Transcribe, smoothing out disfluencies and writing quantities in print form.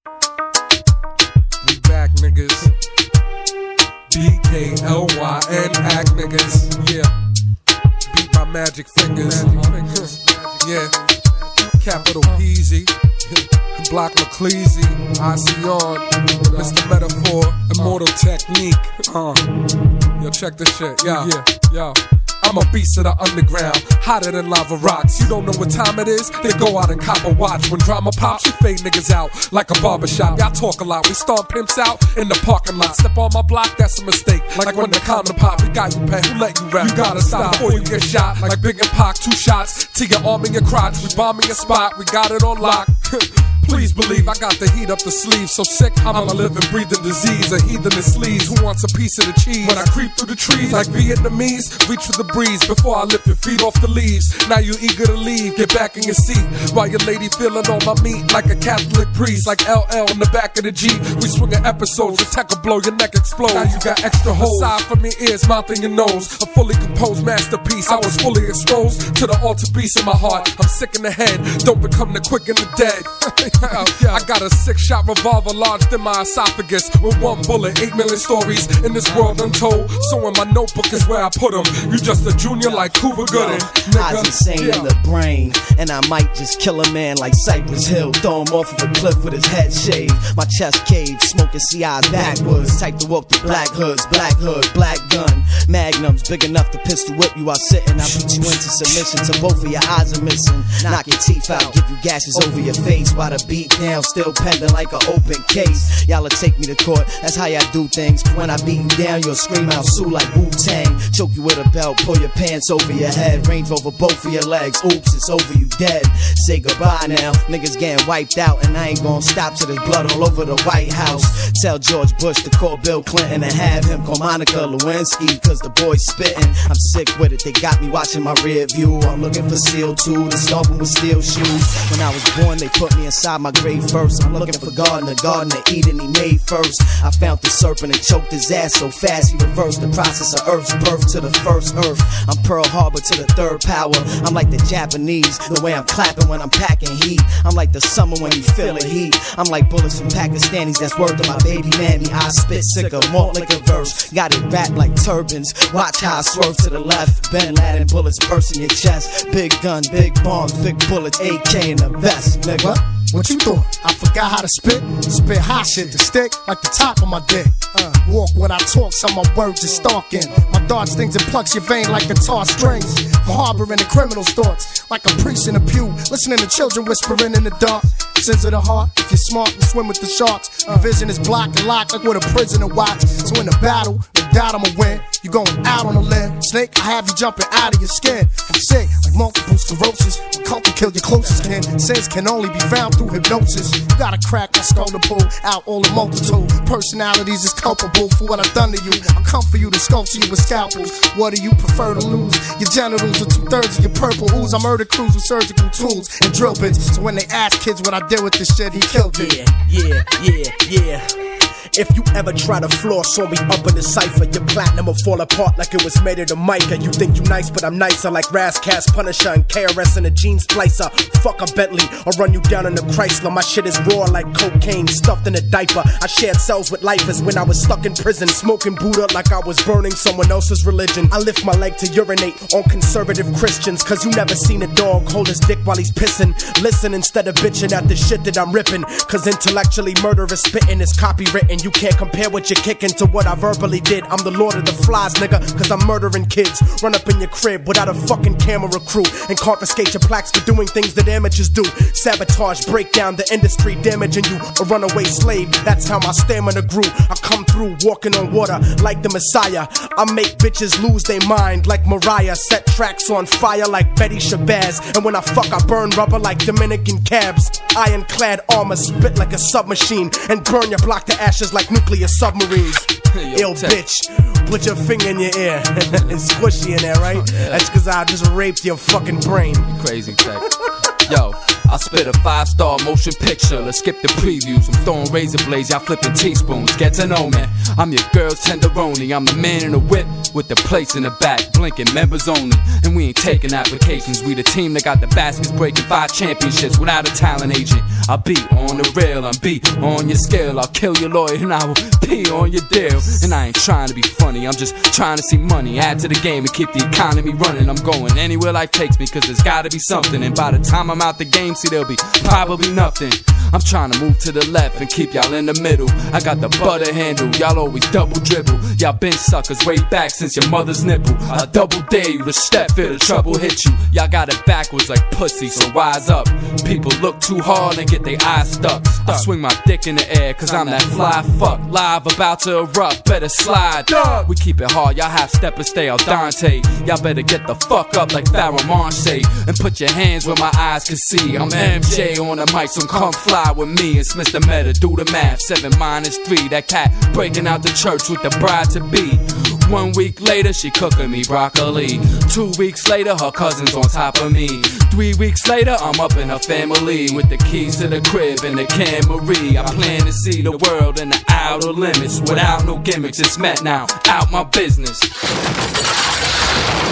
We back, niggas. BKLYN act, niggas. Yeah. Beat by magic fingers. Yeah. Capital Peasy. Block McCleasy. Iceon. Mr. Metaphor. Immortal Technique. Yo, check this shit. Yeah. Yo. I'm a beast of the underground, hotter than lava rocks. You don't know what time it is? Then go out and cop a watch. When drama pops, we fade niggas out like a barbershop. Y'all talk a lot, we stomp pimps out in the parking lot. Step on my block, that's a mistake. Like when the condom pop, we got you, pet. Who let you rap? You gotta stop before you get shot. Like Big and Pac, 2 shots to your arm and your crotch. We bombing your spot, we got it on lock. Please believe I got the heat up the sleeve. So sick, I'm a living, breathing disease. A heathen in sleeves, who wants a piece of the cheese? When I creep through the trees like Vietnamese, reach for the breeze before I lift your feet off the leaves. Now you eager to leave, get back in your seat while your lady feeling on my meat like a Catholic priest. Like LL in the back of the G, we swinging episodes. The tech will blow, your neck explode. Now you got extra holes aside from your ears, mouth and your nose. A fully composed masterpiece. I was fully exposed to the altar piece in my heart. I'm sick in the head, don't become the quick and the dead. I got a 6-shot revolver lodged in my esophagus with 1 bullet, 8 million stories in this world untold. So in my notebook is where I put them. You just a junior like Cuba Gooding. Eyes insane in the brain, and I might just kill a man like Cypress Hill. Throw him off of a cliff with his head shaved. My chest caved, smoking CI's backwards. Type to walk through black hoods, black hood, black gun. Magnums big enough to pistol whip you while sitting. I beat you into submission till both of your eyes are missing. Knock your teeth out, give you gashes over your face while the beat down still pending like an open case. Y'all'll take me to court, that's how y'all do things. When I beat you down, you'll scream out Sue like Wu-Tang. Choke you with a belt, pull your pants over your head. Range over both of your legs, oops, it's over, you dead. Say goodbye now, niggas getting wiped out. And I ain't gonna stop till there's blood all over the White House. Tell George Bush to call Bill Clinton and have him call Monica Lewinsky, cause the boy's spitting. I'm sick with it, they got me watching my rear view. I'm looking for Seal 2, the stomping with steel shoes. When I was born, they put me inside my grave first. I'm looking for God in the Garden of Eden he made first. I found the serpent and choked his ass so fast he reversed the process of Earth's birth to the first Earth. I'm Pearl Harbor to the 3rd power. I'm like the Japanese, the way I'm clapping when I'm packing heat. I'm like the summer when you feel the heat. I'm like bullets from Pakistanis that's worth to my baby mammy. I spit sicker, malt like a verse. Got it wrapped like turbans. Watch how I swerve to the left. Ben Laden bullets burst in your chest. Big gun, big bombs, big bullets, AK in the vest, nigga. What you thought? I forgot how to spit? Spit hot shit to stick like the top of my dick. Walk when I talk, some of my words is stalking. My dart stings and plucks your vein like guitar strings. I'm harboring the criminal's thoughts like a priest in a pew, listening to children whispering in the dark. Sins of the heart, if you're smart, you swim with the sharks. Your vision is blocked and locked like with a prisoner watch. So in the battle, no doubt I'ma win. You going out on a limb. Snake, I have you jumping out of your skin. I'm sick like multiple sclerosis. My cult will kill your closest kin. Sins can only be found through hypnosis. You gotta crack my skull to pull out all the multitude. Personalities is culpable for what I've done to you. I'll come for you to sculpture you with scalpels. What do you prefer to lose? Your genitals or 2/3 of your purple ooze. I murder crews with surgical tools and drill bits. So when they ask kids what I did with this shit, he killed it. Yeah. If you ever try to floss on me up in the cypher, your platinum will fall apart like it was made of the mica. You think you nice, but I'm nicer like Razcast, Punisher, and KRS in a jean splicer. Fuck a Bentley, I'll run you down in the Chrysler. My shit is raw like cocaine, stuffed in a diaper. I shared cells with lifers when I was stuck in prison, smoking Buddha like I was burning someone else's religion. I lift my leg to urinate on conservative Christians, cause you never seen a dog hold his dick while he's pissing. Listen instead of bitching at the shit that I'm ripping, cause intellectually murderous spitting is copywritten. You can't compare what you're kicking to what I verbally did. I'm the Lord of the Flies, nigga, cause I'm murdering kids. Run up in your crib without a fucking camera crew and confiscate your plaques for doing things that amateurs do. Sabotage, break down the industry, damaging you. A runaway slave, that's how my stamina grew. I come through walking on water like the Messiah. I make bitches lose their mind like Mariah. Set tracks on fire like Betty Shabazz. And when I fuck, I burn rubber like Dominican cabs. Ironclad armor, spit like a submachine, and burn your block to ashes like nuclear submarines. Ill bitch, put your finger in your ear. It's squishy in there, right? That's cause I just raped your fucking brain. Crazy tech. Yo, I spit a 5-star motion picture. Let's skip the previews. I'm throwing razor blades, y'all flipping teaspoons. Get to know me. I'm your girl's tenderoni. I'm the man in the whip with the plates in the back, blinking members only. And we ain't taking applications. We the team that got the baskets breaking 5 championships without a talent agent. I'll be on the rail, I'll be on your scale. I'll kill your lawyer and I will pee on your deal. And I ain't trying to be funny, I'm just trying to see money add to the game and keep the economy running. I'm going anywhere life takes me, cause there's gotta be something. And by the time I'm out the game, see there'll be probably nothing. I'm trying to move to the left and keep y'all in the middle. I got the butter handle, y'all always double dribble. Y'all been suckers way back since your mother's nipple. I double dare you to step, feel the trouble hit you. Y'all got it backwards like pussy, so wise up. People look too hard and get their eyes stuck. I swing my dick in the air, cause I'm that fly fuck. Live about to erupt, better slide. We keep it hard, y'all half step and stay al dente. Y'all better get the fuck up like Pharoah Monche and put your hands where my eyes can see. I'm MJ on the mic, so come fly with me. It's Mr. Meta, do the math, 7 minus 3. That cat breaking out the church with the bride to be. 1 week later, she cooking me broccoli. 2 weeks later, her cousin's on top of me. 3 weeks later, I'm up in her family with the keys to the crib and the Camry. I plan to see the world and the outer limits without no gimmicks. It's met now, out my business.